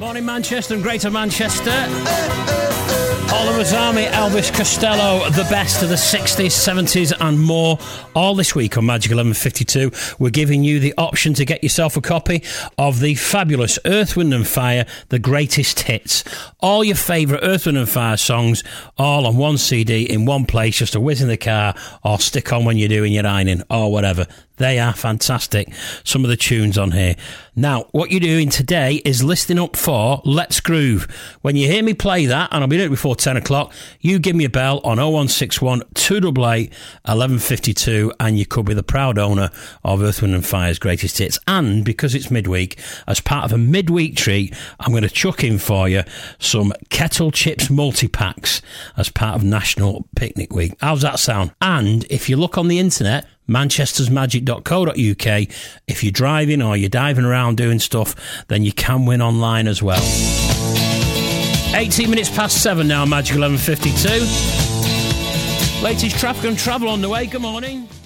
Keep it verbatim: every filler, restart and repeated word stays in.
Morning, Manchester and Greater Manchester. Oliver's Army, Elvis Costello, the best of the sixties, seventies and more. All this week on Magic eleven fifty-two, we're giving you the option to get yourself a copy of the fabulous Earth, Wind and Fire, The Greatest Hits. All your favourite Earth, Wind and Fire songs, all on one C D in one place, just to whiz in the car or stick on when you're doing your ironing or whatever. They are fantastic, some of the tunes on here. Now, what you're doing today is listening up for Let's Groove. When you hear me play that, and I'll be doing it before ten o'clock, you give me a bell on oh one six one, two eight eight, eleven fifty-two, and you could be the proud owner of Earth, Wind and Fire's Greatest Hits. And because it's midweek, as part of a midweek treat, I'm going to chuck in for you some Kettle Chips multi-packs as part of National Picnic Week. How's that sound? And if you look on the internet, manchesters magic dot co dot uk, if you're driving or you're diving around doing stuff, then you can win online as well. eighteen minutes past seven now, Magic eleven fifty-two. Latest traffic and travel on the way. Good morning.